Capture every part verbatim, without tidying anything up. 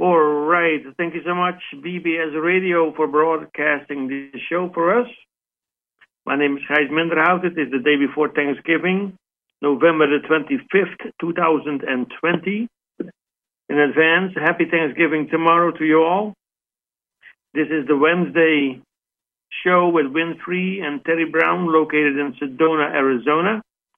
All right. Thank you so much, B B S Radio, for broadcasting this show for us. My name is Gijs Minderhout. It is the day before Thanksgiving, November the twenty-fifth, two thousand twenty. In advance, happy Thanksgiving tomorrow to you all. This is the Wednesday show with Winfrey and Terry Brown, located in Sedona, Arizona.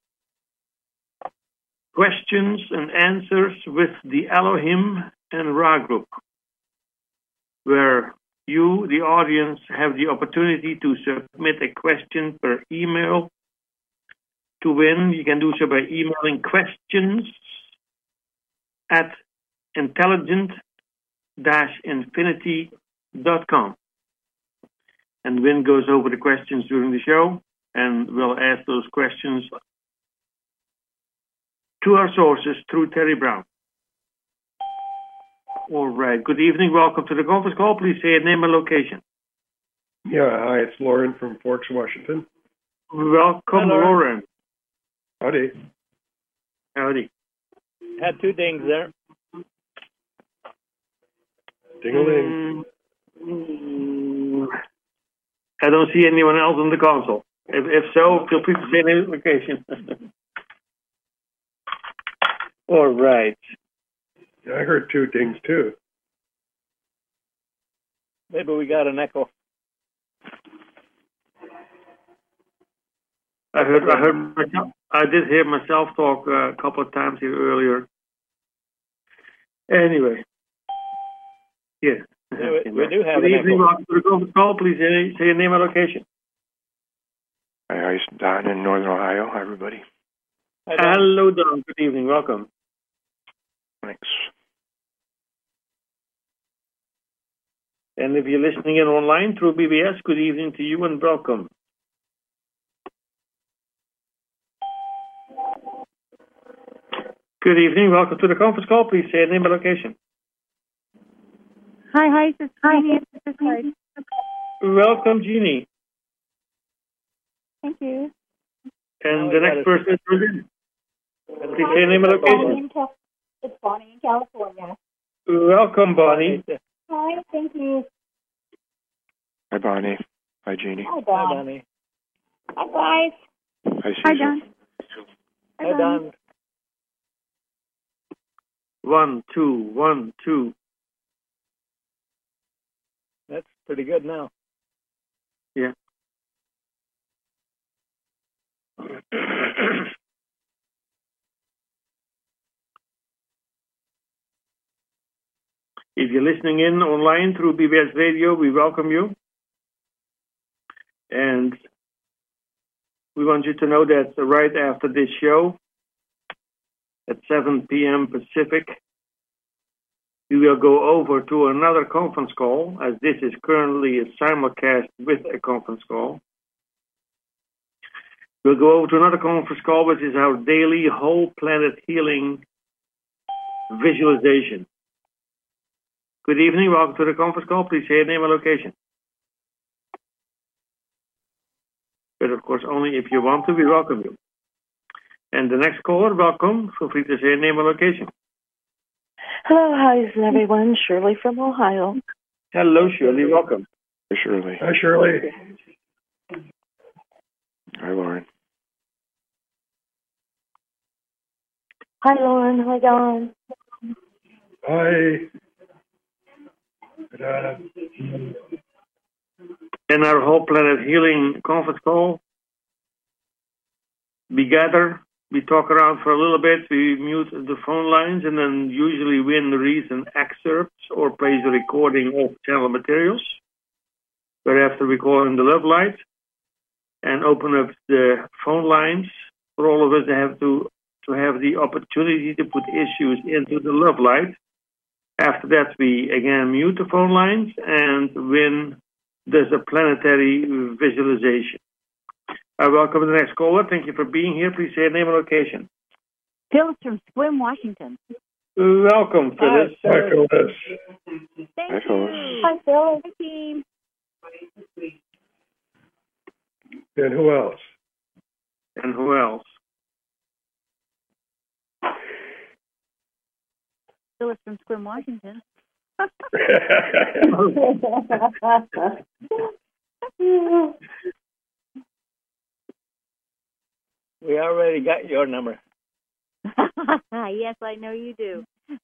Questions and answers with the Elohim and Ra group, where you, the audience, have the opportunity to submit a question per email. To win, you can do so by emailing questions at intelligent dash infinity dot com. And Win goes over the questions during the show, and we'll ask those questions to our sources through Terry Brown. All right. Good evening. Welcome to the conference call. Please say your name and location. Yeah, hi, it's Lauren from Forks, Washington. Welcome, Hello. Lauren. Howdy. Howdy. Had two dings there. Ding-a-ling. Mm, I don't see anyone else on the console. If, if so, feel free to say your location. All right. Yeah, I heard two dings too. Maybe we got an echo. I heard, I heard myself, I did hear myself talk uh, a couple of times here earlier. Anyway. Yeah. We, we do have Good an evening. echo. Welcome to the conference call. Please say, say your name and location. Hi, it's Don in Northern Ohio. Hi, everybody. Hi, Don. Hello, Don. Good evening. Welcome. Thanks. And if you're listening in online through B B S, good evening to you and welcome. Good evening. Welcome to the conference call. Please say your name and location. Hi, hi, this is Jeannie. This is Heidi. Welcome, Jeannie. Thank you. And Now the we next got person is Ruben. Please say your name and location. It's Bonnie in California. Welcome, Bonnie. Hi, thank you. Hi, Bonnie. Hi, Jeannie. Hi, Hi, Don. Bonnie. Hi, guys. Hi, Susan. Hi, Don. Hi, Don. One, two, one, two. That's pretty good now. Yeah. If you're listening in online through B B S Radio, we welcome you. And we want you to know that right after this show, at seven p.m. Pacific, we will go over to another conference call, as this is currently a simulcast with a conference call. We'll go over to another conference call, which is our daily whole planet healing visualization. Good evening. Welcome to the conference call. Please say your name and location. But of course, only if you want to, we welcome you. And the next caller, welcome. Feel free to say your name and location. Hello, hi, everyone. Shirley from Ohio. Hello, Shirley. Welcome. Hi, Shirley. Hi, Shirley. Hi, Lauren. Hi, Lauren. Hi, Don. Hi. Uh, In our whole planet healing conference call, we gather, we talk around for a little bit, we mute the phone lines, and then usually Win reads an excerpt or plays a recording of channel materials. Thereafter, we call in the love light and open up the phone lines for all of us to have to, to have the opportunity to put issues into the love light. After that, we again mute the phone lines and Win does a planetary visualization. I welcome the next caller. Thank you for being here. Please say your name and location. Phyllis from Swim, Washington. Welcome, Phyllis. hi, Phyllis. Thank Hi, you. Phyllis. Hi, Phyllis. Hi, team. And who else? And who else? Phyllis from Swim, Washington. We already got your number. Yes, I know you do.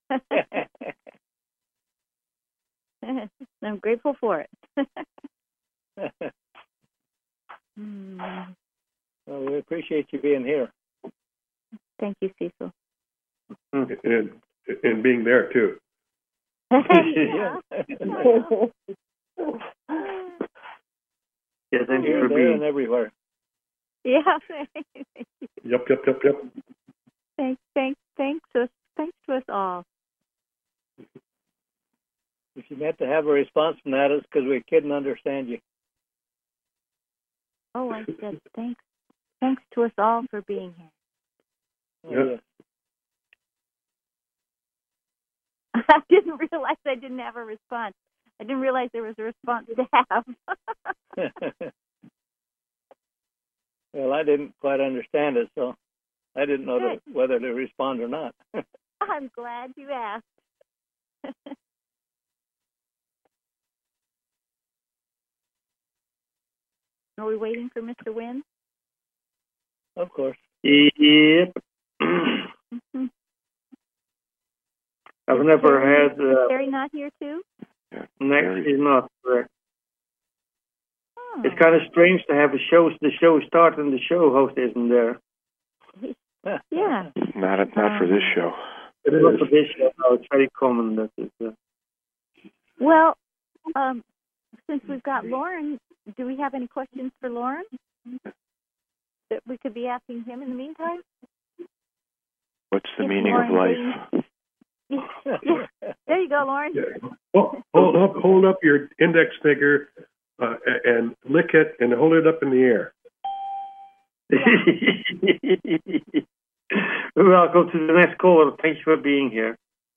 I'm grateful for it. Hmm. Well, we appreciate you being here. Thank you, Cecil. and, and being there, too. Yeah. Yeah, thank you Here, for there, being. and everywhere. Yeah. Yep, yep, yep, yep. Thanks, thanks, thanks us, thanks to us all. If you meant to have a response from that, it's because we couldn't understand you. Oh, I said thanks, thanks to us all for being here. Oh, Yep. I didn't realize I didn't have a response. I didn't realize there was a response to have. Yeah. Well, I didn't quite understand it, so I didn't know to, whether to respond or not. I'm glad you asked. Are we waiting for Mister Wynn? Of course. Yep. Mm-hmm. I've Is never Terry- had. Uh, Terry not here too? next Terry. is not correct. Oh. It's kind of strange to have a show. The show start and the show host isn't there. Yeah. Not not for this show. It Not is. for this show. No, it's very common that it's. Uh, Well, um, since we've got Lauren, do we have any questions for Lauren that we could be asking him in the meantime? What's the It's meaning of Lauren life? Yeah. There you go, Lauren. Yeah. Oh, hold up, hold up your index finger uh, and lick it and hold it up in the air. Welcome to the next caller. Thanks for being here.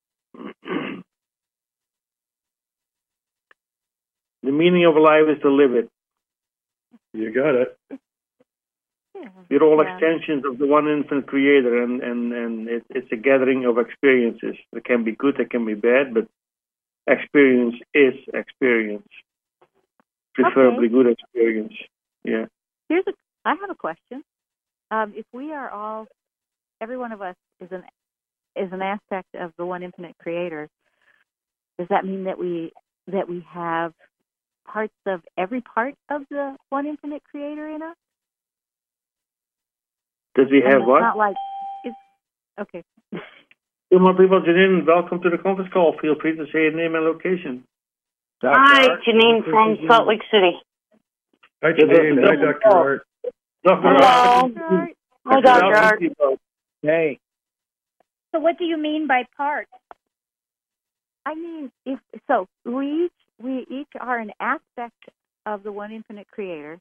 The meaning of life is to live it. You got it. Yeah. We're all Yeah. extensions of the one infinite creator, and, and, and it, it's a gathering of experiences. It can be good, it can be bad, but experience is experience. Preferably Okay. good experience. Yeah. Here's a. I have a question. Um, if we are all, every one of us is an is an aspect of the one infinite creator, does that mean that we that we have parts of every part of the one infinite creator in us? Does we And have it's what? Not like it's okay. Two more people tune in. Welcome to the conference call. Feel free to say your name and location. Hi, Janine from Salt Lake City. Hi, Janine. Hi, Doctor Art. Doctor Hello. Art. Hi, Doctor Art. Hey. So what do you mean by part? I mean, if so, we each we each are an aspect of the one infinite creator.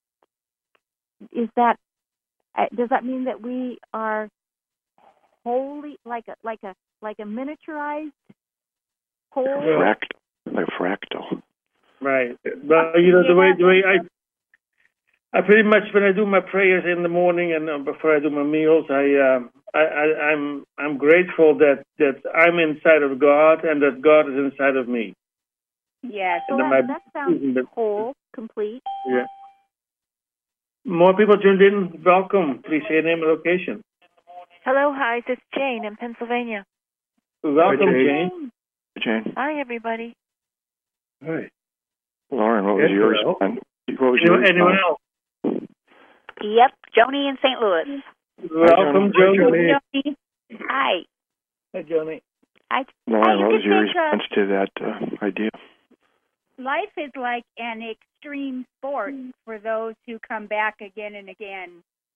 Is that uh, does that mean that we are wholly like a like a like a miniaturized whole? Fractal, like fractal. Right. Well, you know, the way the way I I pretty much when I do my prayers in the morning and uh, before I do my meals, I, uh, I I I'm I'm grateful that that I'm inside of God and that God is inside of me. Yeah, so And then that, my- that sounds but- whole, complete. Yeah. More people tuned in. Welcome. Please say your name and location. Hello, hi, this is Jane in Pennsylvania. Welcome, Jane. Jane. Jane, Hi, everybody. Hi. Lauren, what was Yes, your Carol. response? What was your Anyone, anyone response? else? Yep, Joni in Saint Louis. Welcome, Hi, Joe. Joni. Joni. Hi. Hey, Johnny. I, Lauren, I what was just your think, uh, response to that uh, idea? Life is like an extreme sport for those who come back again and again.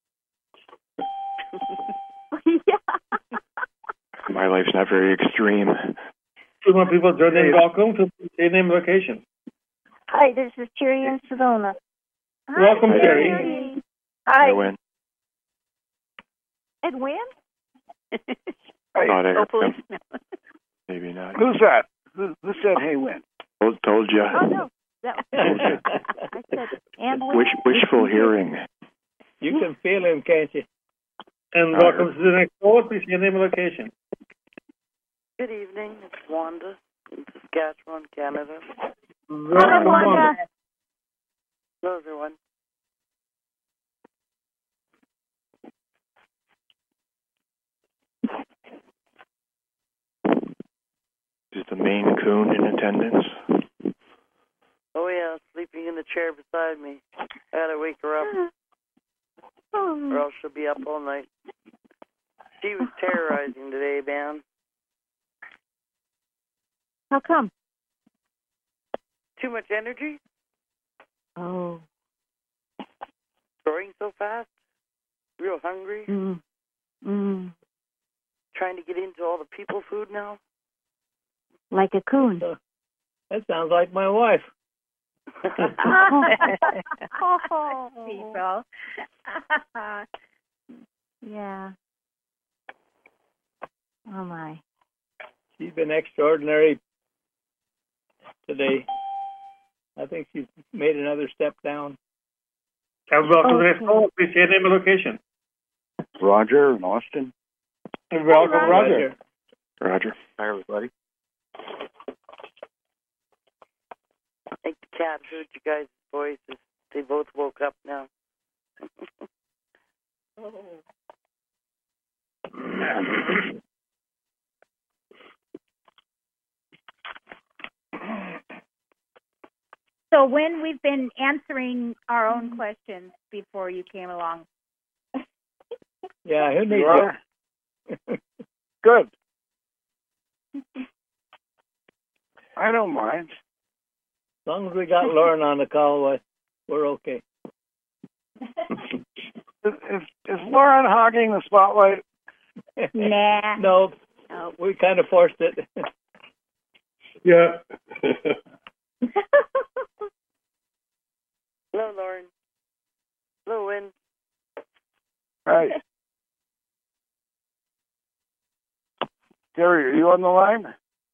Yeah. My life's not very extreme. Two more people tuned in. Welcome. To say your name and location. Hi, this is Terry in Sedona. Welcome, Hi, Terry. Terry. I win. And when? Thought I heard hopefully. them. Maybe not. Who's that? Who, who said, hey, Win? Told, told you. Oh no, that I said and when? Wish, wishful hearing. You can feel him, can't you? And I welcome to the next caller. Please say your name and location. Good evening. It's Wanda. Saskatchewan, Canada. Welcome, Wanda. Hello, everyone. Is the Maine Coon in attendance? Oh, yeah, sleeping in the chair beside me. I gotta wake her up, or else she'll be up all night. She was terrorizing today, man. How come? Too much energy? Oh. Growing so fast? Real hungry? Mm. Mm. Trying to get into all the people food now? Like a coon. Uh, that sounds like my wife. Oh, People. yeah. Oh my. She's been extraordinary today. I think she's made another step down. And welcome to the next call. Please say your name and location. Roger in Austin. And welcome, Hi, Roger. Roger. Hi, everybody. I think the cat heard you guys' voices. They both woke up now. So when we've been answering our own questions before you came along. Yeah, who needs it? Good. I don't mind. As long as we got Lauren on the call, we're okay. Is, is, is Lauren hogging the spotlight? Nah. No, no, we kind of forced it. Yeah. Hello, Lauren. Hello, Win. Hi. Terry, are you on the line?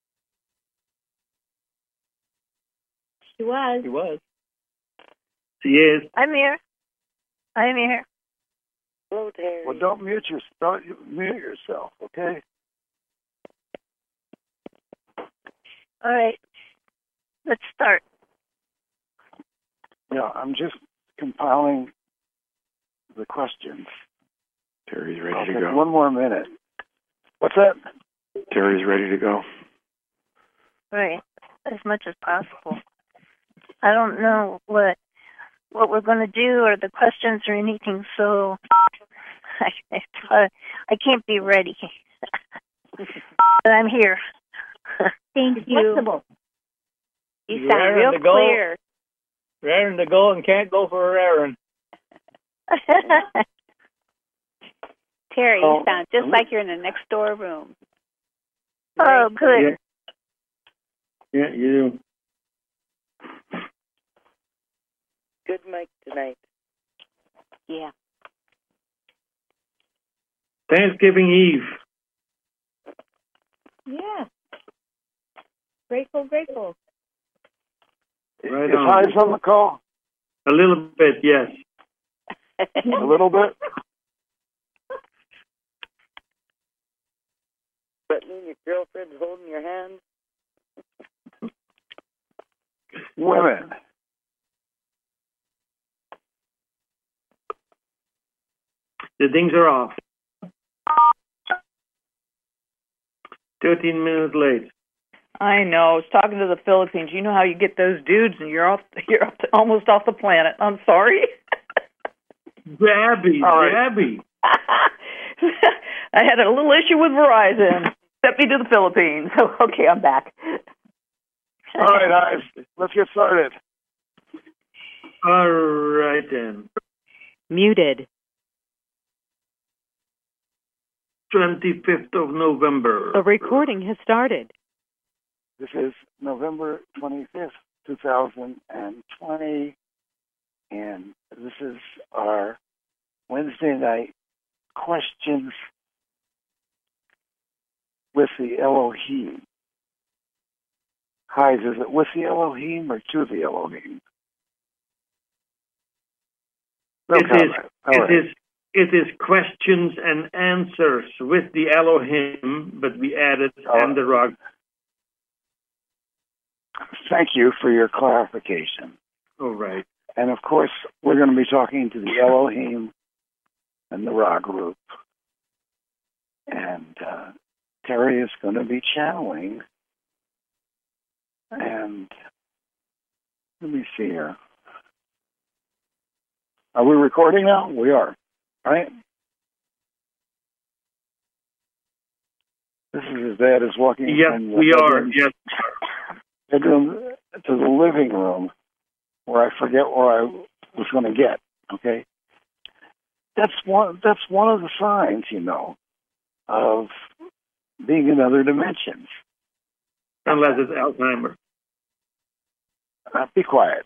She was. He was. She is. I'm here. I'm here. Hello, Terry. Well, don't mute, your, don't mute yourself, okay? All right. Let's start. Yeah, I'm just compiling the questions. Terry's ready I'll to take go. one more minute. What's that? Terry's ready to go. Right. As much as possible. I don't know what what we're going to do or the questions or anything, so I, I can't be ready. But I'm here. Thank you. Flexible. You You're sound raring real to go. clear. Raring to go and can't go for her errand. Terry, Oh. you sound just like you're in the next door room. Oh, good. Yeah. Yeah, you do. Good mic tonight. Yeah. Thanksgiving Eve. Yeah. Grateful, grateful. Right Is on. Highs on the call? A little bit, yes. A little bit? But me and your girlfriend holding your hand. Women. The things are off. Thirteen minutes late. I know. I was talking to the Philippines. You know how you get those dudes and you're off, you're off the, almost off the planet. I'm sorry. Gabby, All right. Gabby. I had a little issue with Verizon. Sent me to the Philippines. So, okay, I'm back. All right, Highs. Let's get started. All right then. Muted. twenty-fifth of November. The recording has started. This is November twenty-fifth, two thousand twenty, and this is our Wednesday night questions with the Elohim. Highs, is it with the Elohim or to the Elohim? No It comment. is. All It right. is. It is questions and answers with the Elohim, but we added Oh. and the rock. thank you for your clarification. All right. And of course, we're going to be talking to the Elohim and the Ra group. And uh, Terry is going to be channeling. And let me see here. Are we recording now? We are, right? This is as bad as walking Yes, from the we are. bedroom, Yes. bedroom to the living room where I forget where I was going to get. Okay, that's one. That's one of the signs, you know, of being in other dimensions. Unless it's Alzheimer's. Uh, be quiet.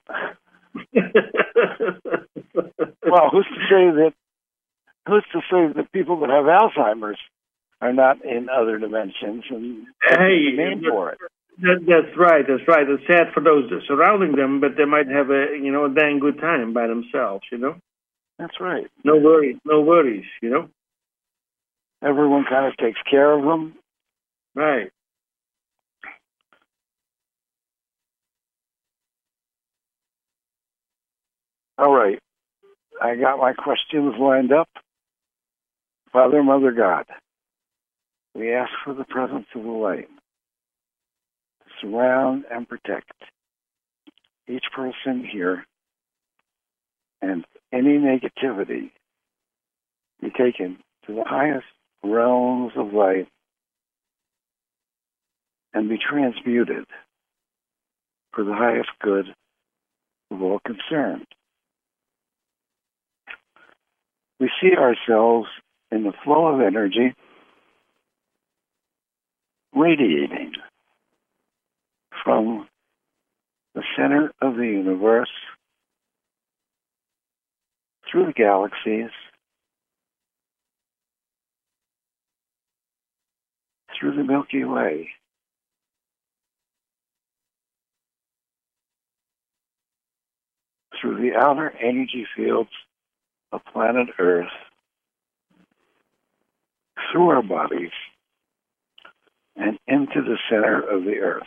Well, who's to say that? Who's to say that people that have Alzheimer's are not in other dimensions and Hey, name for it? That, that's right. That's right. It's sad for those surrounding them, but they might have a you know a dang good time by themselves. You know. That's right. No worries. No worries. You know. Everyone kind of takes care of them. Right. All right. I got my questions lined up. Father, Mother, God, we ask for the presence of the light to surround and protect each person here, and any negativity be taken to the highest realms of light and be transmuted for the highest good of all concerned. We see ourselves in the flow of energy radiating from the center of the universe through the galaxies, through the Milky Way, through the outer energy fields of planet Earth, through our bodies, and into the center of the Earth.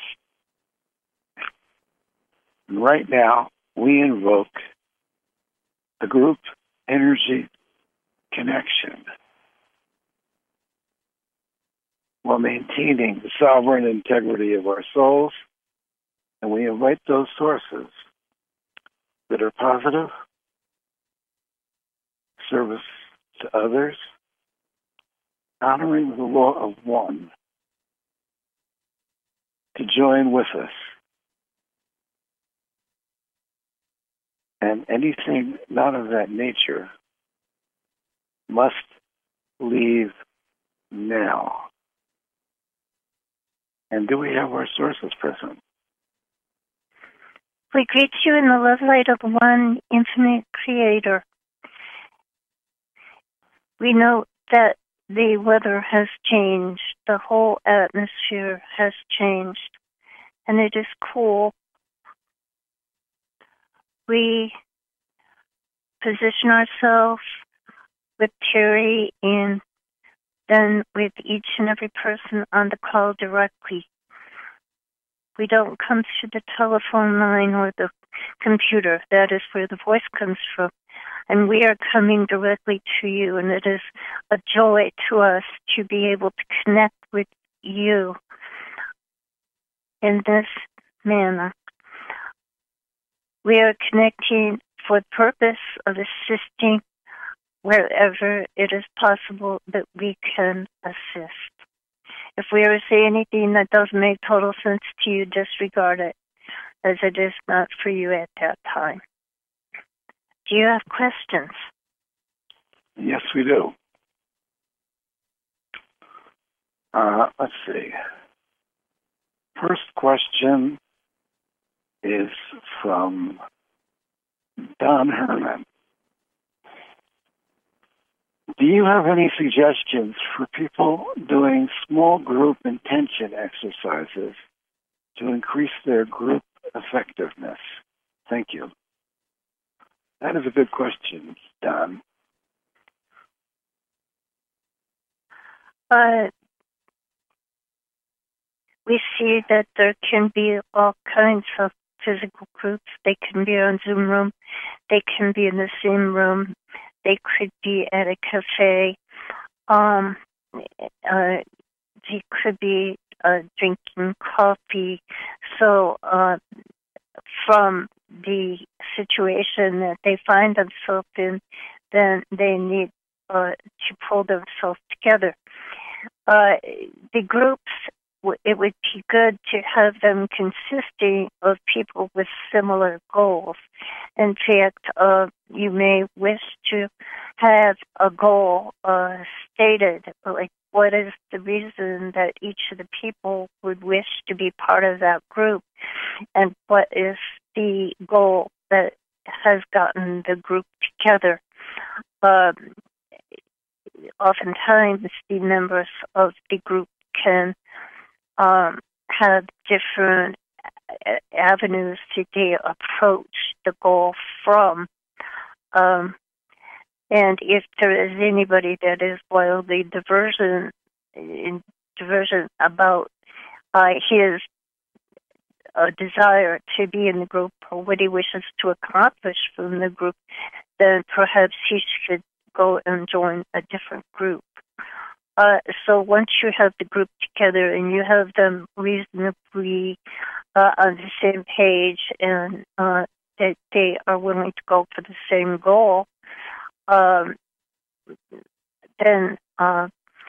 And right now, we invoke the group energy connection while maintaining the sovereign integrity of our souls, and we invite those sources that are positive, service to others, honoring the law of one, to join with us. And anything not of that nature must leave now. And do we have our sources present? We greet you in the love light of one infinite creator. We know that the weather has changed, the whole atmosphere has changed, and it is cool. We position ourselves with Terry and then with each and every person on the call directly. We don't come through the telephone line or the computer. That is where the voice comes from. And we are coming directly to you, and it is a joy to us to be able to connect with you in this manner. We are connecting for the purpose of assisting wherever it is possible that we can assist. If we ever say anything that doesn't make total sense to you, disregard it, as it is not for you at that time. Do you have questions? Yes, we do. Uh, let's see. First question is from Don Herman. Do you have any suggestions for people doing small group intention exercises to increase their group effectiveness? Thank you. That is a good question, Don. Uh, we see that there can be all kinds of physical groups. They can be on Zoom room. They can be in the same room. They could be at a cafe. Um, uh, they could be uh, drinking coffee. So uh, from the situation that they find themselves in, then they need uh, to pull themselves together. Uh, the groups, it would be good to have them consisting of people with similar goals. In fact, uh, you may wish to have a goal uh, stated, like what is the reason that each of the people would wish to be part of that group, and what is the goal that has gotten the group together. Uh, oftentimes, the members of the group can um, have different avenues that they approach the goal from. Um, and if there is anybody that is wildly divergent, in, divergent about uh, his uh, desire to be in the group or what he wishes to accomplish from the group, then perhaps he should go and join a different group. Uh, so once you have the group together and you have them reasonably uh, on the same page and uh, that they are willing to go for the same goal, um, then uh,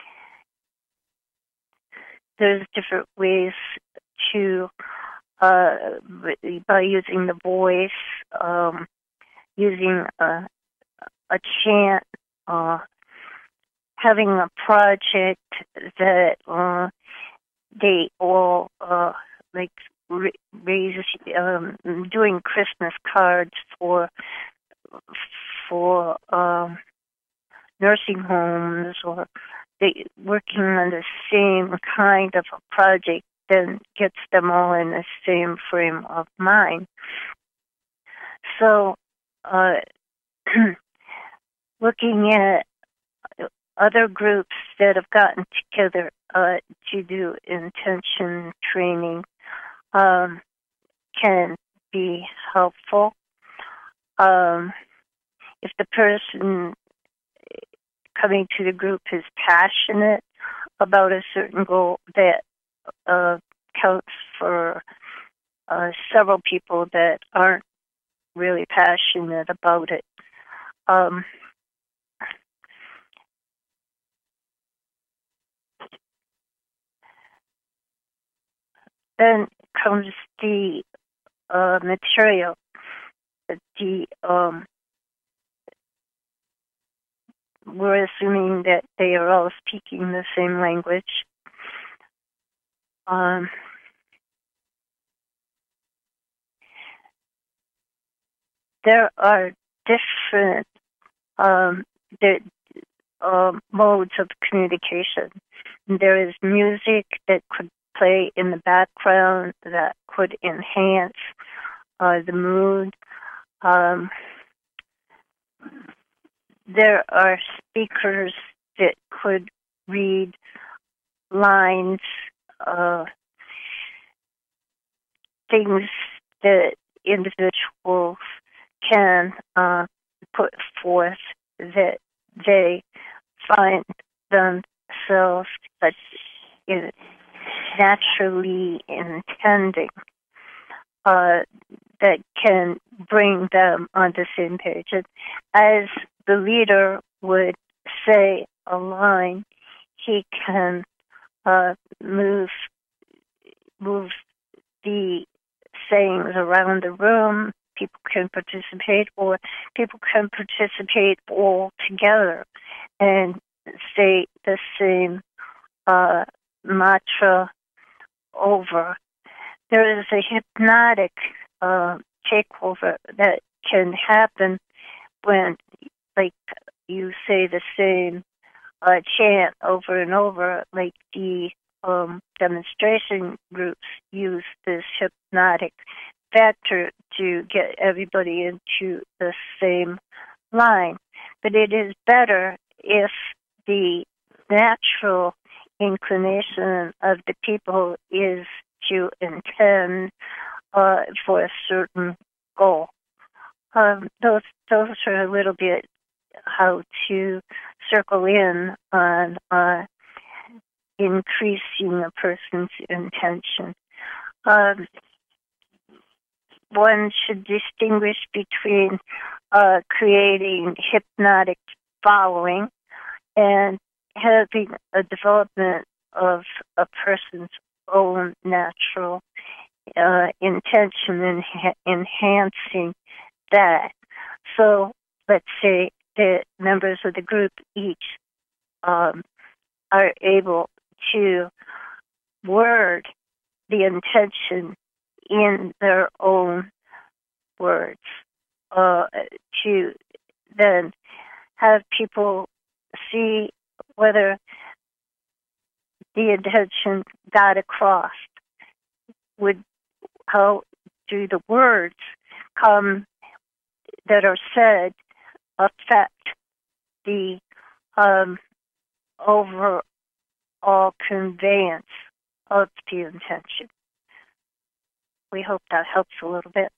there's different ways to, uh, by using the voice, um, using a, a chant, uh, having a project that uh, they all uh, like raise, um, doing Christmas cards for for um, nursing homes, or they working on the same kind of a project, then gets them all in the same frame of mind. So, uh, looking at other groups that have gotten together uh, to do intention training um, can be helpful. Um, if the person coming to the group is passionate about a certain goal, that uh, counts for uh, several people that aren't really passionate about it. Um, Then comes the uh, material. The um, we're assuming that they are all speaking the same language. Um, there are different um, the, uh, modes of communication. There is music that could play in the background that could enhance uh, the mood. Um, there are speakers that could read lines, uh, things that individuals can uh, put forth that they find themselves uh, in naturally intending, uh, that can bring them on the same page. And as the leader would say a line, he can uh, move move the sayings around the room. People can participate, or people can participate all together and say the same uh, mantra over. There is a hypnotic uh, takeover that can happen when, like, you say the same uh, chant over and over, like the um, demonstration groups use this hypnotic factor to get everybody into the same line. But it is better if the natural inclination of the people is to intend uh, for a certain goal. Um, those those are a little bit how to circle in on uh, increasing a person's intention. Um, one should distinguish between uh, creating hypnotic following and having a development of a person's own natural uh, intention and enha- enhancing that. So let's say the members of the group each um, are able to word the intention in their own words, uh, to then have people see whether the intention got across. Would how do the words come that are said affect the um, overall conveyance of the intention? We hope that helps a little bit.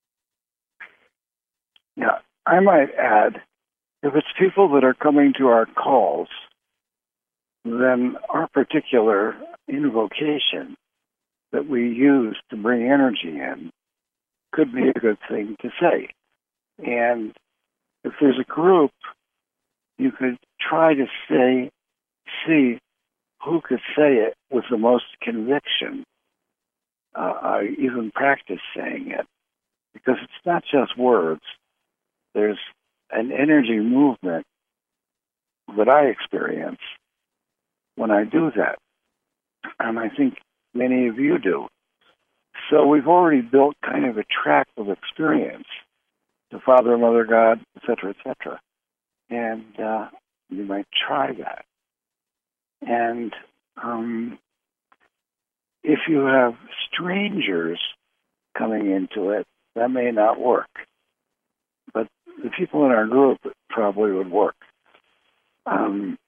Yeah, I might add, if it's people that are coming to our calls, then our particular invocation that we use to bring energy in could be a good thing to say. And if there's a group, you could try to say, see who could say it with the most conviction. Uh, I even practice saying it, because it's not just words. There's an energy movement that I experience when I do that. And I think many of you do. So we've already built kind of a track of experience to Father, Mother, God, et cetera, et cetera. And uh, you might try that. And um, if you have strangers coming into it, that may not work. But the people in our group probably would work. Um,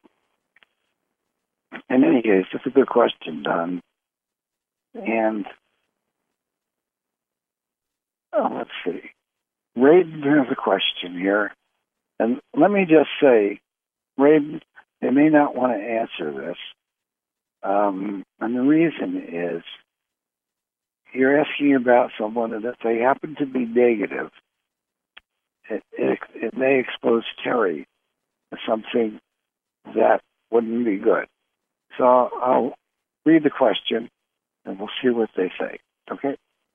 in any case, it's a good question, Don. And oh, let's see. Raiden has a question here. And let me just say, Raiden, they may not want to answer this. Um, and the reason is you're asking about someone, and if they happen to be negative, it, it, it may expose Terry to something that wouldn't be good. So I'll read the question, and we'll see what they say. Okay?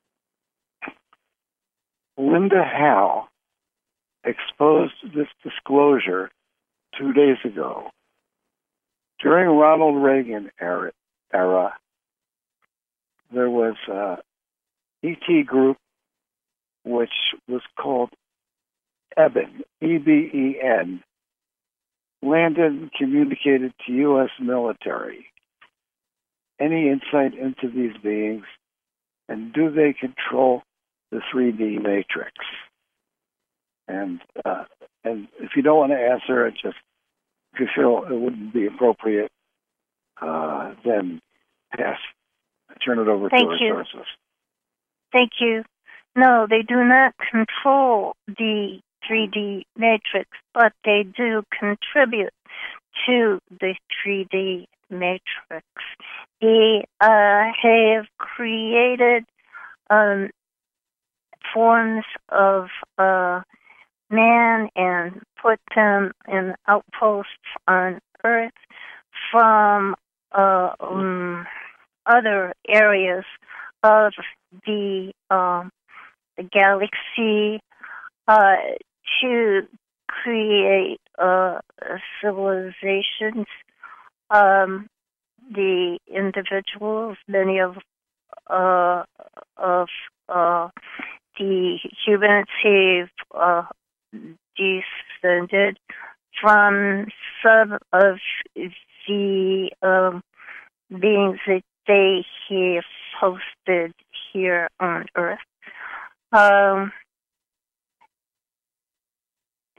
Linda Howe exposed this disclosure two days ago. During Ronald Reagan era, era there was a E T group which was called EBEN, E B E N, landed and communicated to U S military. Any insight into these beings, and do they control the three D matrix? And uh, and if you don't want to answer it, just if you feel it wouldn't be appropriate, uh, then pass. Turn it over Thank to our you. sources. Thank you. No, they do not control the three D matrix, but they do contribute to the three D matrix. They uh, have created um, forms of uh, man and put them in outposts on Earth from uh, um, other areas of the um, the galaxy uh, to create uh, civilizations. Um, the individuals, many of uh, of uh, the humans have uh, descended from some of the um, beings that they have hosted here on Earth. Um,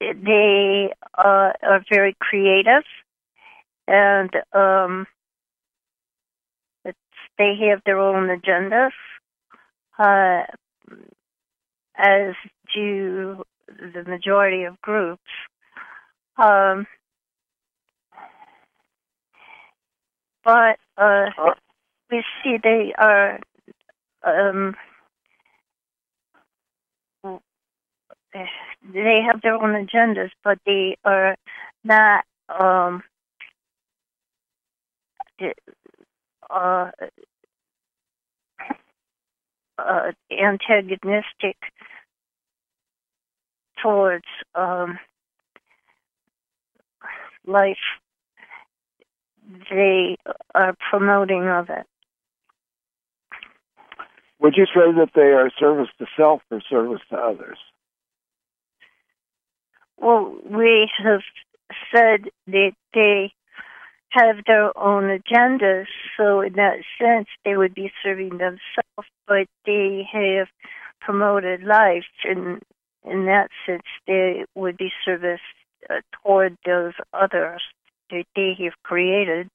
they uh, are very creative, and um, they have their own agendas, uh, as do the majority of groups. Um, but uh, we see they are um, they have their own agendas, but they are not um, uh, uh, antagonistic towards um, life. They are promoting of it. Would you say that they are service to self or service to others? Well, we have said that they have their own agendas, so in that sense they would be serving themselves, but they have promoted life, and in that sense they would be service uh, toward those others that they have created.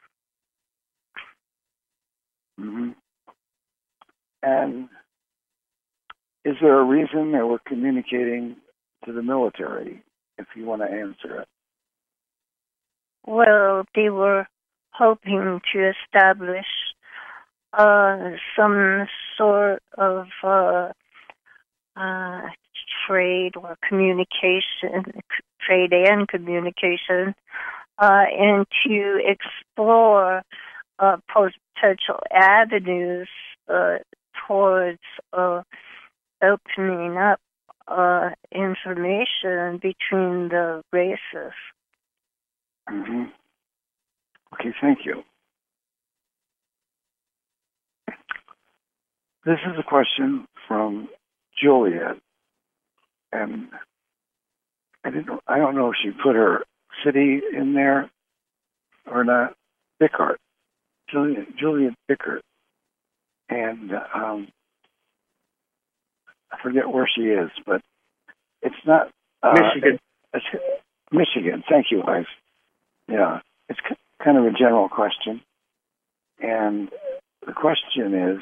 Mm-hmm. And is there a reason that we're communicating to the military, if you want to answer it? Well, they were hoping to establish uh, some sort of uh, uh, trade or communication, trade and communication, uh, and to explore uh, potential avenues uh, towards uh, opening up uh, information between the races. Mm-hmm. Okay, thank you. This is a question from Juliet, and I didn't. I don't know if she put her city in there or not. Bickert, Juliet, Juliet Bickert, and um, I forget where she is, but it's not uh, Michigan. It's Michigan. Thank you, guys. Yeah, it's kind of a general question, and the question is,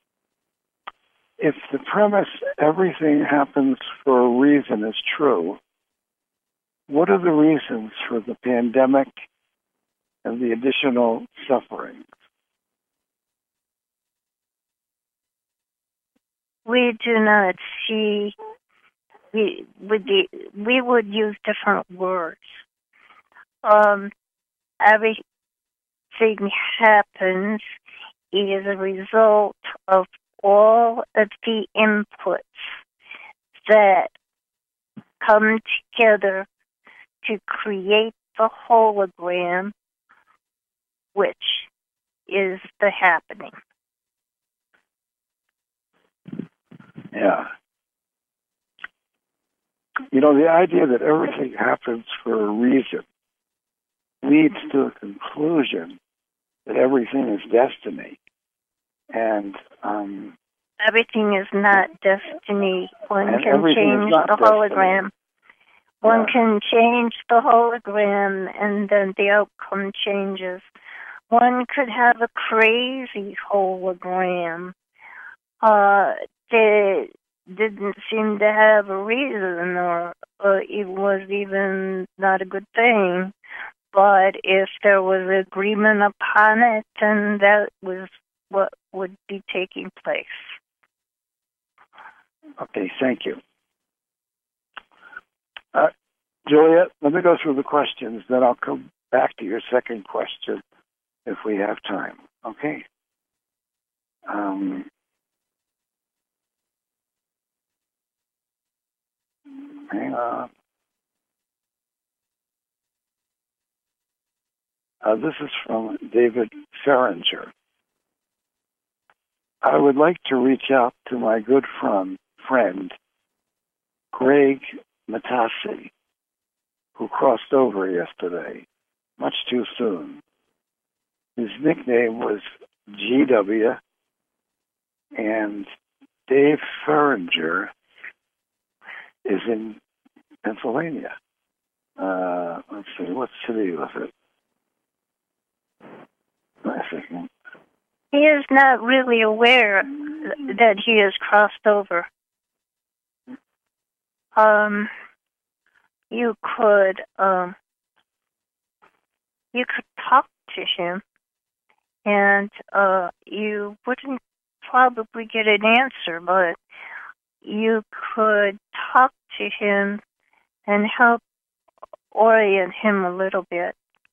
if the premise everything happens for a reason is true, what are the reasons for the pandemic and the additional suffering? We do not see, we would be, we would use different words. Um, everything happens is a result of all of the inputs that come together to create the hologram, which is the happening. Yeah. You know, the idea that everything happens for a reason leads to a conclusion that everything is destiny. And um, everything is not destiny. One can change the destiny. hologram. One Yeah. can change the hologram, and then the outcome changes. One could have a crazy hologram uh, that didn't seem to have a reason, or, or it was even not a good thing. But if there was agreement upon it, then that was what would be taking place. Okay, thank you. Uh, Juliet, let me go through the questions, then I'll come back to your second question if we have time. Okay? Um, hang on. Uh, this is from David Ferringer. I would like to reach out to my good friend, friend Greg Matassi, who crossed over yesterday, much too soon. His nickname was G W, and Dave Ferringer is in Pennsylvania. Uh, let's see, what city was it? I think he is not really aware that he has crossed over. Um, you could, um, you could talk to him, and uh, you wouldn't probably get an answer, but you could talk to him and help orient him a little bit.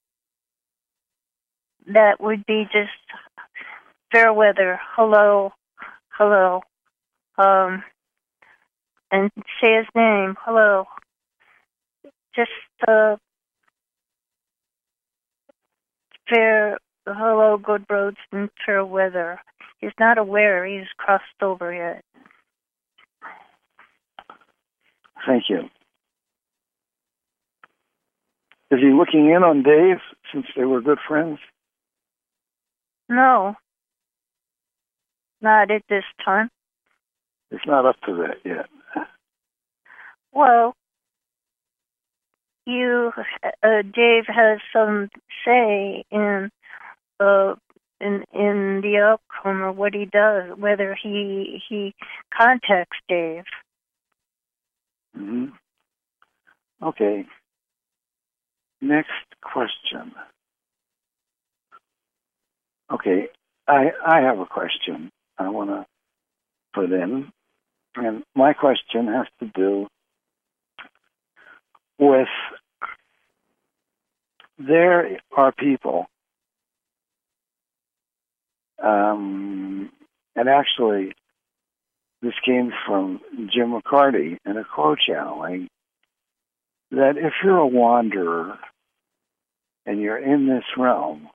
That would be just fair weather, hello, hello, um, and say his name, hello. Just uh, fair, hello, good roads and fair weather. He's not aware he's crossed over yet. Thank you. Is he looking in on Dave since they were good friends? No, not at this time. It's not up to that yet. Well, you, uh, Dave has some say in, uh, in in the outcome or what he does, whether he he contacts Dave. Mm-hmm. Okay. Next question. Okay, I I have a question I want to put in, and my question has to do with there are people, um, and actually this came from Jim McCarty in a quote channeling, that if you're a wanderer and you're in this realm,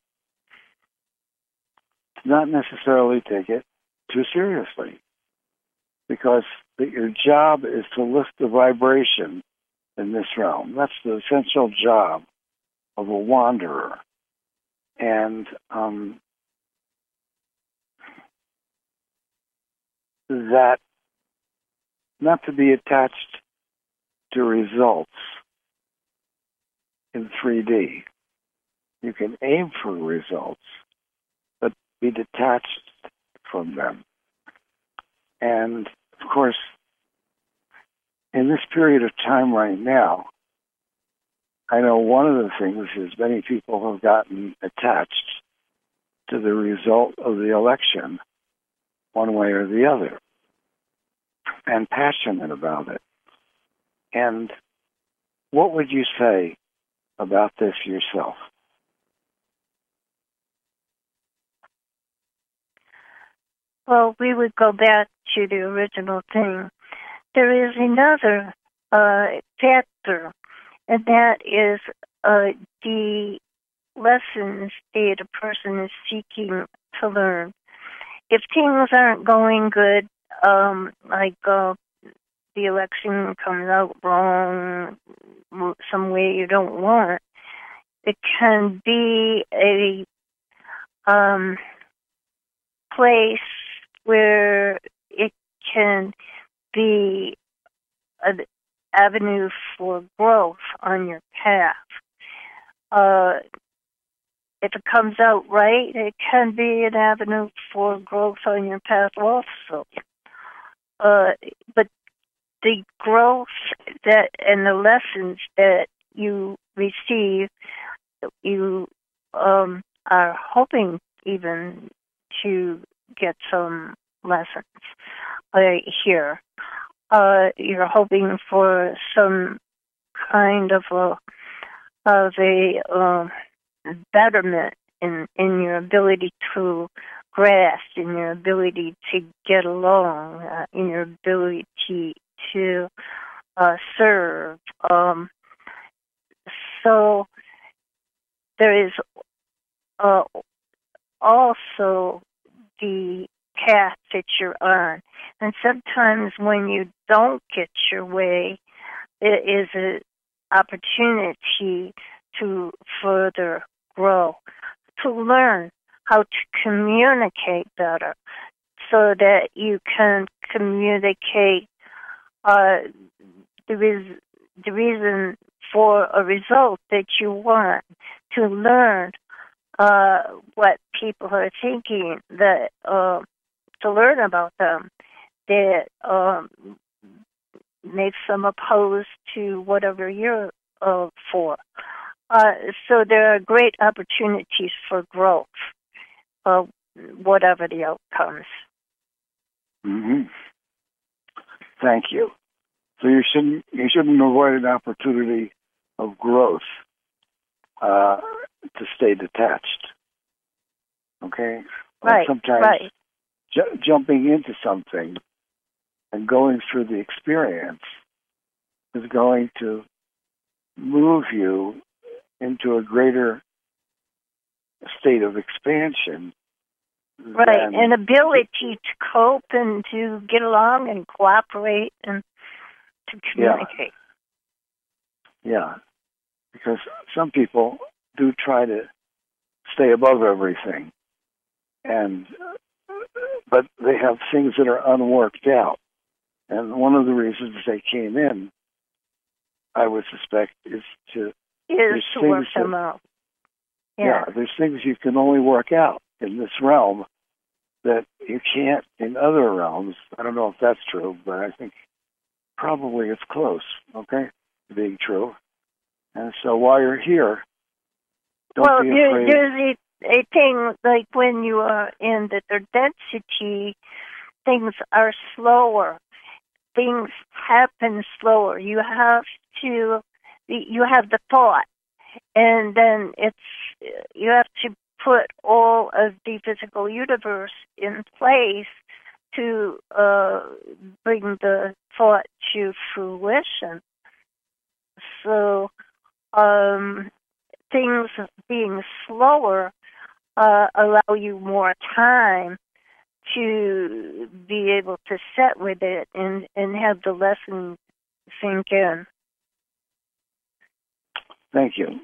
not necessarily take it too seriously, because that your job is to lift the vibration in this realm. That's the essential job of a wanderer. And um, that not to be attached to results in three D. You can aim for results, but be detached from them. And, of course, in this period of time right now, I know one of the things is many people have gotten attached to the result of the election, one way or the other, and passionate about it. And what would you say about this yourself? Well, we would go back to the original thing. There is another uh, factor, and that is uh, the lessons that a person is seeking to learn. If things aren't going good, um, like uh, the election comes out wrong, some way you don't want, it can be a um, place where it can be an avenue for growth on your path. Uh, if it comes out right, it can be an avenue for growth on your path also. Uh, but the growth that and the lessons that you receive, you um, are hoping even to get some lessons uh, here. Uh, you're hoping for some kind of a of a uh, betterment in in your ability to grasp, in your ability to get along, uh, in your ability to uh, serve. Um, so there is uh, also the path that you're on. And sometimes when you don't get your way, it is an opportunity to further grow, to learn how to communicate better so that you can communicate uh, the, res- the reason for a result that you want, to learn uh, what people are thinking, that uh, to learn about them, that um, makes them opposed to whatever you're uh, for. Uh, so there are great opportunities for growth, uh, whatever the outcomes. Mm-hmm. Thank you. So you shouldn't you shouldn't avoid an opportunity of growth uh, to stay detached. Okay. Right. Sometimes right. ju- jumping into something and going through the experience is going to move you into a greater state of expansion. Right, an ability to cope and to get along and cooperate and to communicate. Yeah, yeah. Because some people do try to stay above everything, and but they have things that are unworked out. And one of the reasons they came in, I would suspect, is to is to work that, them out. Yeah. yeah, there's things you can only work out in this realm that you can't in other realms. I don't know if that's true, but I think probably it's close, okay, to being true. And so while you're here, don't well, be there, afraid. there's a, a thing like when you are in the third density, things are slower. Things happen slower. You have to, you have the thought, and then it's, you have to put all of the physical universe in place to uh, bring the thought to fruition. So um, things being slower uh, allow you more time to be able to sit with it and, and have the lesson sink in. Thank you.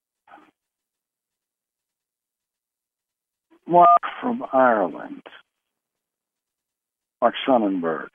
Mark from Ireland. Mark Sonnenberg.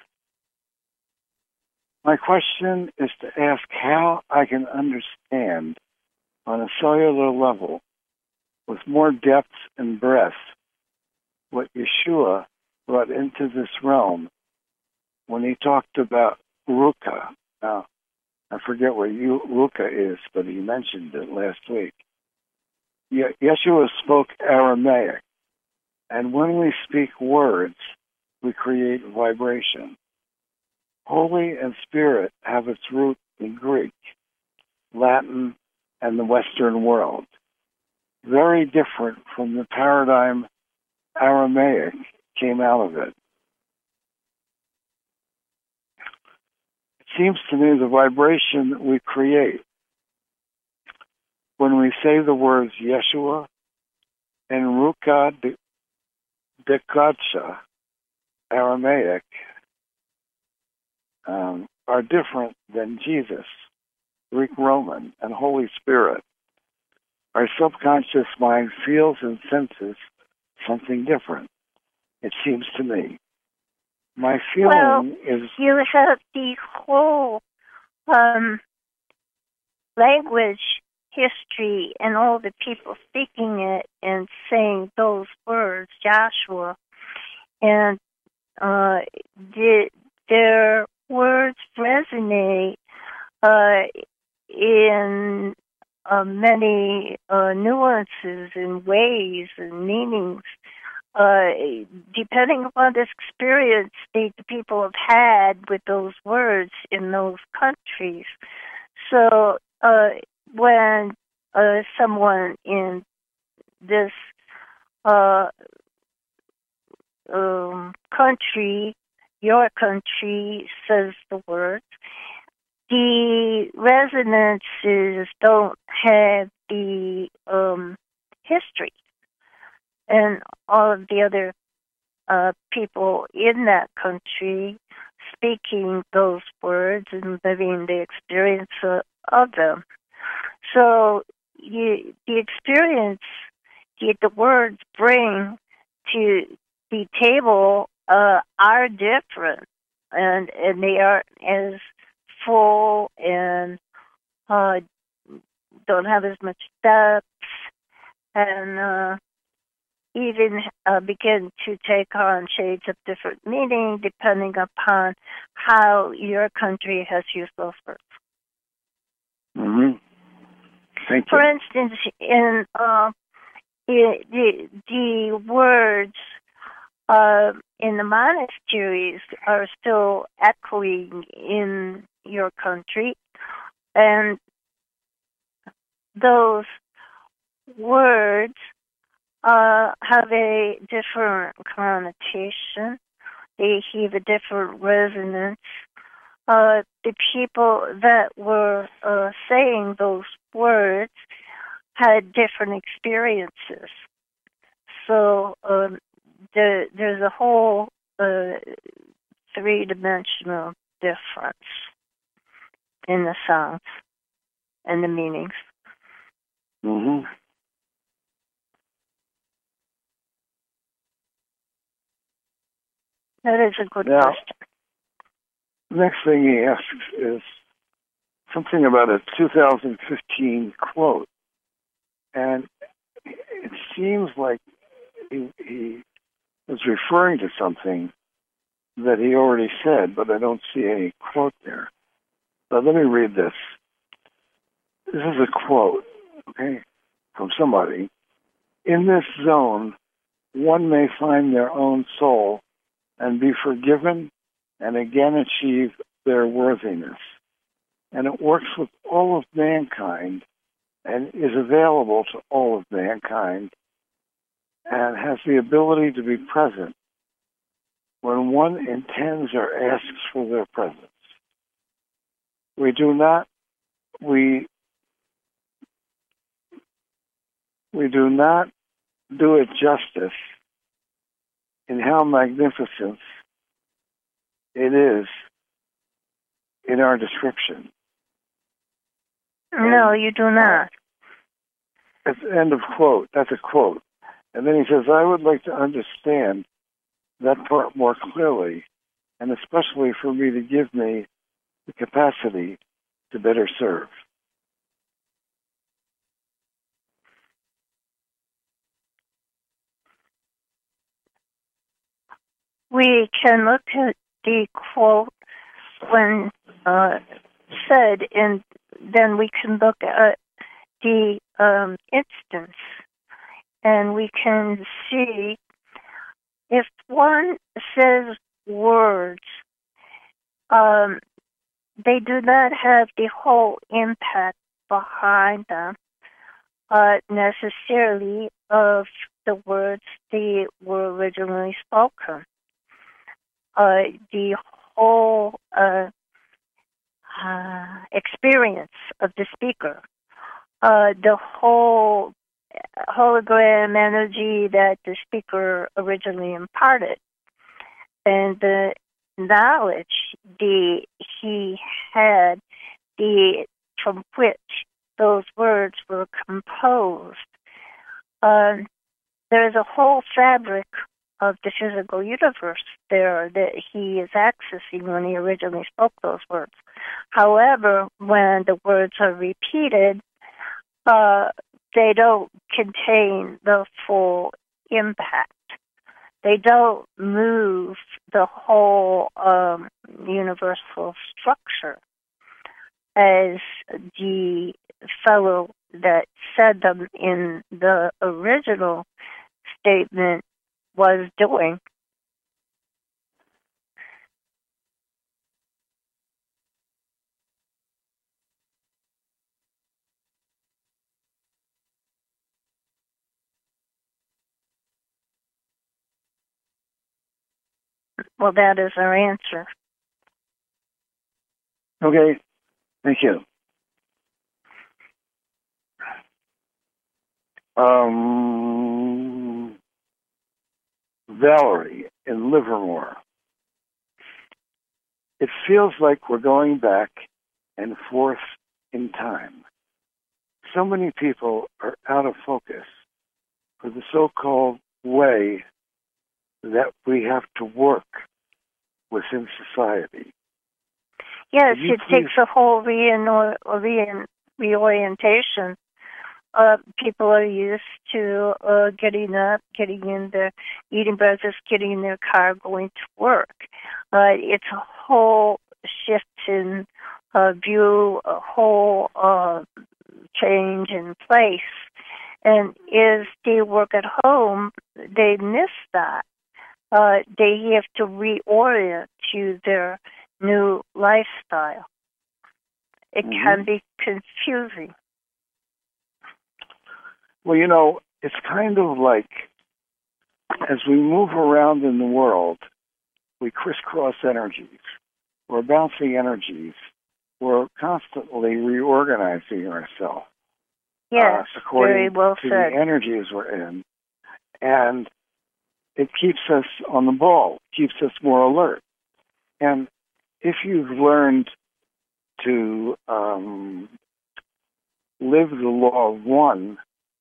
My question is to ask how I can understand on a cellular level with more depth and breadth what Yeshua brought into this realm when he talked about Ruka. Now, I forget what Ruka is, but he mentioned it last week. Ye- Yeshua spoke Aramaic, and when we speak words, we create vibration. Holy and Spirit have its root in Greek, Latin, and the Western world. Very different from the paradigm Aramaic came out of it. It seems to me the vibration we create when we say the words Yeshua and Ruka Dekacha, Aramaic, um, are different than Jesus, Greek Roman, and Holy Spirit. Our subconscious mind feels and senses something different, it seems to me. My feeling well, is... you have the whole um, language history and all the people speaking it and saying those words, Joshua, and uh, the, their words resonate uh, in uh, many uh, nuances and ways and meanings, uh, depending upon this experience that the people have had with those words in those countries. So uh, when uh, someone in this uh, um, country, your country, says the words, the resonances don't have the um, history. And all of the other uh, people in that country speaking those words and living the experience uh, of them. So you, the experience that the words bring to the table uh, are different, and, and they aren't as full and uh, don't have as much depth and uh, even uh, begin to take on shades of different meaning depending upon how your country has used those words. Mm-hmm. Thank you. For instance, in uh, it, the the words uh, in the monasteries are still echoing in your country, and those words uh, have a different connotation. They have a different resonance. Uh, the people that were uh, saying those words had different experiences. So um, there, there's a whole uh, three-dimensional difference in the sounds and the meanings. Mm-hmm. That is a good now, question. Next thing he asks is something about a two thousand fifteen quote. And it seems like he, he was referring to something that he already said, but I don't see any quote there. But let me read this. This is a quote, okay, from somebody. In this zone, one may find their own soul and be forgiven and again achieve their worthiness. And it works with all of mankind and is available to all of mankind and has the ability to be present when one intends or asks for their presence. We do not, we, we do not do it justice in how magnificent it is in our description. No, and, you do not. It's end of quote. That's a quote. And then he says, I would like to understand that part more clearly, and especially for me to give me the capacity to better serve. We can look at the quote when uh, said, and then we can look at the um, instance, and we can see if one says words, um, they do not have the whole impact behind them uh, necessarily of the words they were originally spoken. Uh, the whole uh, uh, experience of the speaker, uh, the whole hologram energy that the speaker originally imparted, and the knowledge the he had, the from which those words were composed. Uh, there's a whole fabric of the physical universe there that he is accessing when he originally spoke those words. However, when the words are repeated, uh, they don't contain the full impact. They don't move the whole um, universal structure as the fellow that said them in the original statement was doing. Well, that is our answer. Okay, thank you. Um, Valerie in Livermore. It feels like we're going back and forth in time. So many people are out of focus for the so-called way that we have to work within society. Yes, you it please... takes a whole re- re- reorientation uh, people are used to uh, getting up, getting in their, eating breakfast, getting in their car, going to work. Uh, it's a whole shift in uh, view, a whole uh, change in place. And as they work at home, they miss that. Uh, they have to reorient to their new lifestyle. It Mm-hmm. can be confusing. Well, you know, it's kind of like as we move around in the world, we crisscross energies. We're bouncing energies. We're constantly reorganizing ourselves. Yes, uh, according very well to said. the energies we're in. And it keeps us on the ball, keeps us more alert. And if you've learned to um, live the law of one,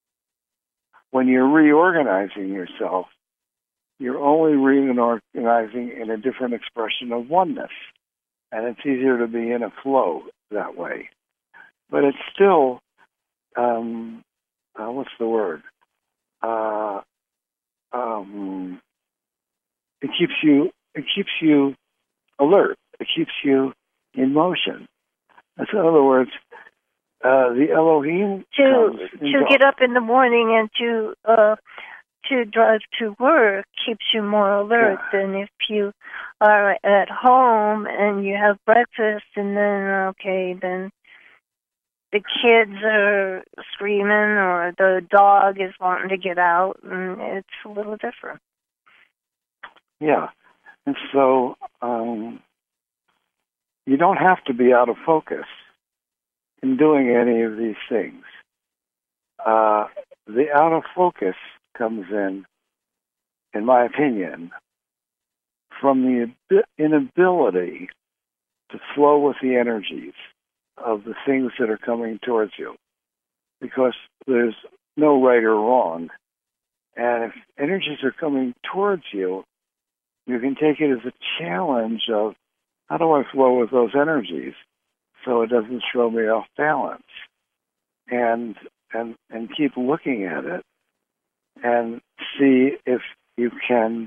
when you're reorganizing yourself, you're only reorganizing in a different expression of oneness. And it's easier to be in a flow that way. But it's still, um, uh, what's the word? Uh, um, it keeps you, it keeps you alert. It keeps you in motion. So in other words, uh, the Elohim To comes to into- get up in the morning and to uh, to drive to work keeps you more alert than if you are at home and you have breakfast and then okay then the kids are screaming or the dog is wanting to get out and it's a little different. Yeah. And so um, you don't have to be out of focus in doing any of these things. Uh, the out of focus comes in, in my opinion, from the ab- inability to flow with the energies of the things that are coming towards you. Because there's no right or wrong. And if energies are coming towards you, you can take it as a challenge of, how do I flow with those energies so it doesn't throw me off balance? And and and keep looking at it and see if you can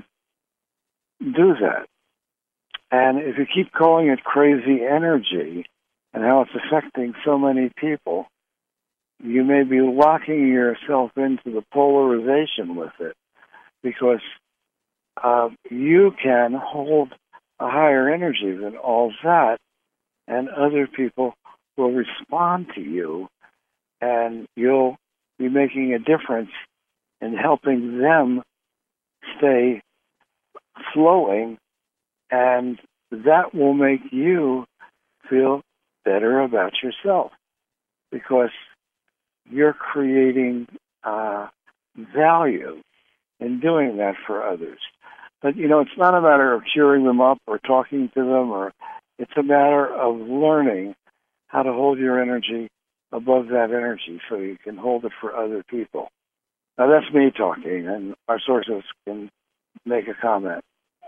do that. And if you keep calling it crazy energy and how it's affecting so many people, you may be locking yourself into the polarization with it, because uh, you can hold a higher energy than all that, and other people will respond to you, and you'll be making a difference in helping them stay flowing, and that will make you feel better about yourself, because you're creating uh, value in doing that for others. But, you know, it's not a matter of cheering them up or talking to them, or it's a matter of learning how to hold your energy above that energy so you can hold it for other people. Now, that's me talking, and our sources can make a comment.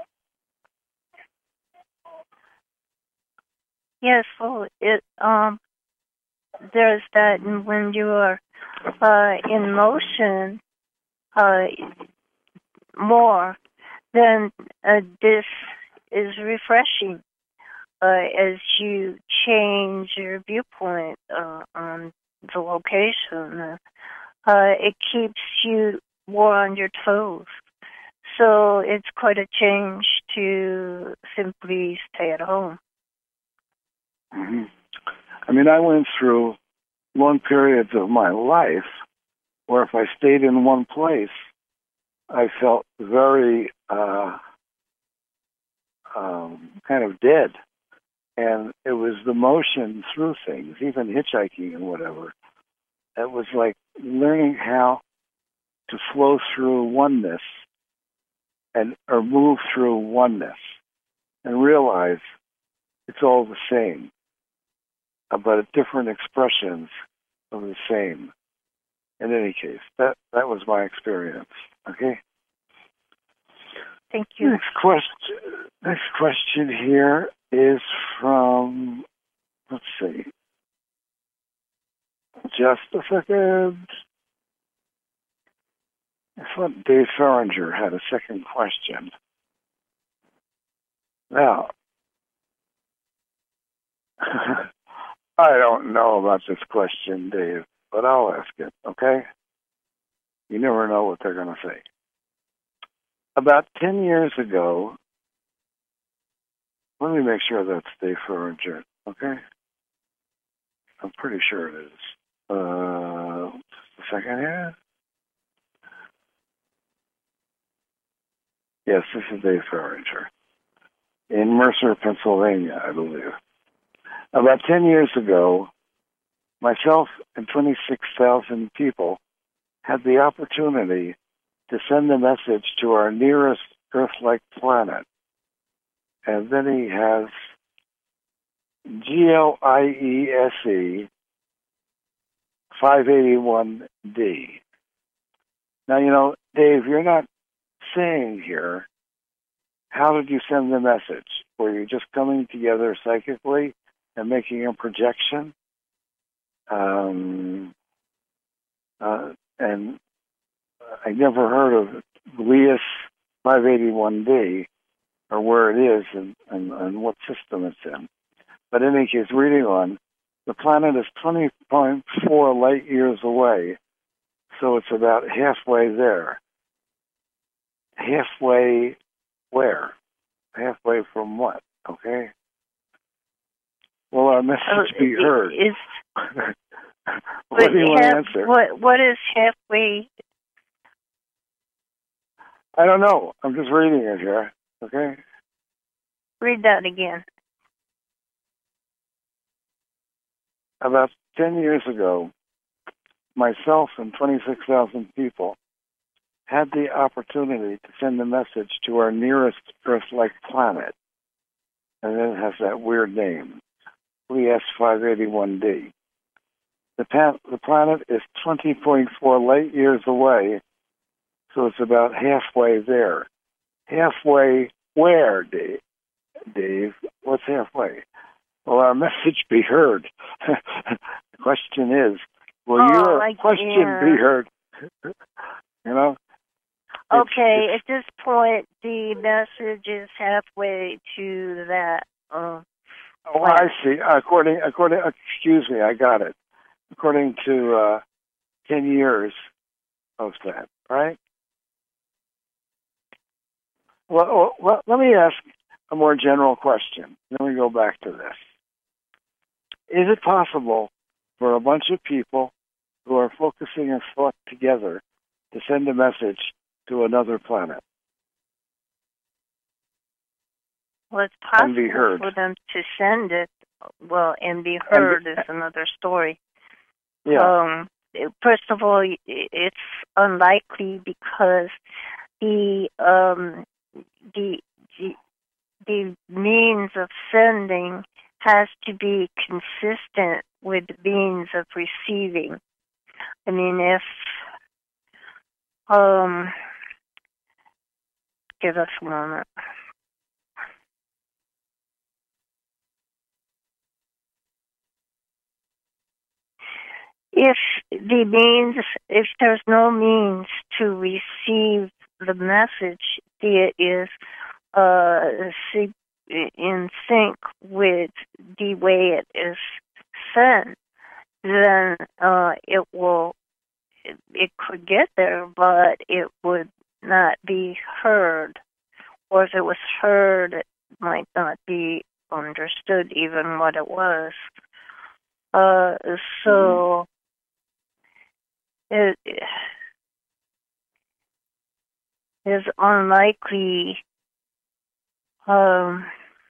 Yes, well, it um, there's that when you are uh, in motion uh, more, then uh, this is refreshing uh, as you change your viewpoint uh, on the location. Uh, it keeps you more on your toes. So it's quite a change to simply stay at home. Mm-hmm. I mean, I went through long periods of my life where if I stayed in one place, I felt very uh, um, kind of dead. And it was the motion through things, even hitchhiking and whatever. It was like learning how to flow through oneness and or move through oneness and realize it's all the same, but different expressions of the same. In any case, that that was my experience. Okay. Thank you. Next question. Next question here is from. Let's see. Just a second. thought Dave Thoringer had a second question. Now, I don't know about this question, Dave, but I'll ask it, okay? You never know what they're going to say. About ten years ago, let me make sure that's Dave Thoringer, okay? I'm pretty sure it is. Uh, just a second here. Yes, this is Dave Thoringer in Mercer, Pennsylvania, I believe. About ten years ago, myself and twenty-six thousand people had the opportunity to send a message to our nearest Earth-like planet. And then he has G L I E S E five eighty-one D. Now, you know, Dave, you're not saying here, how did you send the message? Were you just coming together psychically and making a projection? Um, uh, and I never heard of L I E S five eighty-one D or where it is and, and, and what system it's in. But in any case, reading on, the planet is twenty point four light years away, so it's about halfway there. Halfway where? Halfway from what? Okay. Will our message uh, be heard? Is, what do you want half, to answer? What, what is halfway? I don't know. I'm just reading it here. Okay. Read that again. About ten years ago, myself and twenty-six thousand people had the opportunity to send a message to our nearest Earth-like planet. And then it has that weird name, L I E S five eighty-one D. The, pa- the planet is twenty point four light years away, so it's about halfway there. Halfway where, Dave? Dave, what's halfway? Will our message be heard? The question is, will oh, your like, question yeah. be heard? You know? It's, okay, it's, at this point, the message is halfway to that. Uh, oh, I see. According, according, excuse me, I got it. According to uh, ten years of that, right? Well, well, let me ask a more general question. Then we go back to this. Is it possible for a bunch of people who are focusing their thought together to send a message to another planet? Well, it's possible and be heard. for them to send it, well, and be heard and, is another story. Yeah. Um, first of all, it's unlikely because the um, the the, the means of sending has to be consistent with the means of receiving. I mean, if um, give us a moment. If the means, if there's no means to receive the message that is uh, in sync with the way it is sent, then uh, it will, it, it could get there, but it would not be heard. Or if it was heard, it might not be understood even what it was. Uh, so... It is unlikely. Um,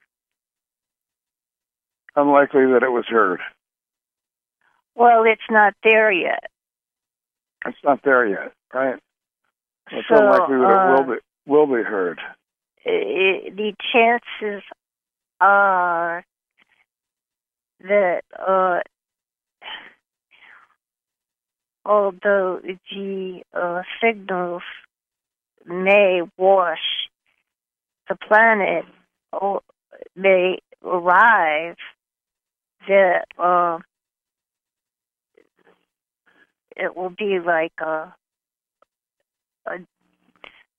unlikely that it was heard. Well, it's not there yet. It's not there yet, right? It's so, unlikely that uh, it will be will be heard. It, the chances are that. Uh, Although the uh, signals may wash the planet or may arrive, that uh, it will be like a, a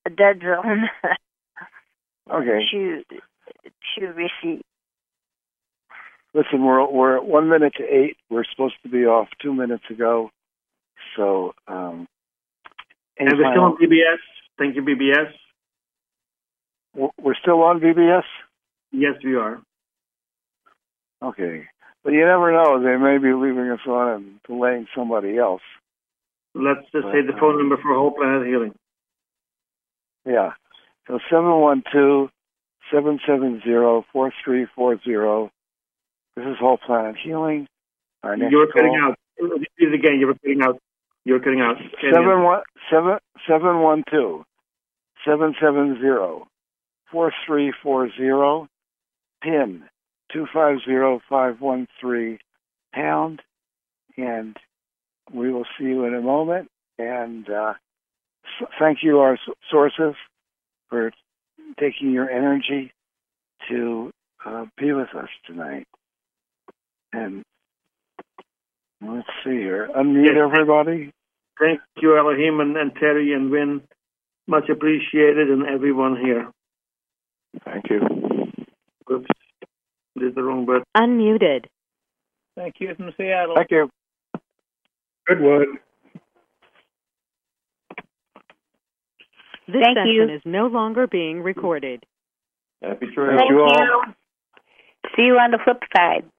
a dead zone Okay. to to receive. Listen, we're we're at one minute to eight. We're supposed to be off two minutes ago. So, um, any And we're still final- on B B S. Thank you, B B S. We're- We're still on B B S? Yes, we are. Okay. But you never know. They may be leaving us on and delaying somebody else. Let's just But, say the uh, phone number for Whole Planet Healing. Yeah. So seven one two, seven seven zero, four three four zero. This is Whole Planet Healing. Our next You're cutting call. out. Repeat it again. You're cutting out. You're cutting out. Seven one seven seven one two seven seven zero four three four zero pin two five zero five one three pound, and we will see you in a moment. And uh, s- thank you, our s- sources, for taking your energy to uh, be with us tonight. And let's see here. Unmute Yes. everybody. Thank you, Elohim and, and Terry and Win. Much appreciated, and everyone here. Thank you. Oops. Did the wrong button. Unmuted. Thank you from Seattle. Thank you. Good one. This Thank session you. is no longer being recorded. Happy Thank trails. you all. See you on the flip side.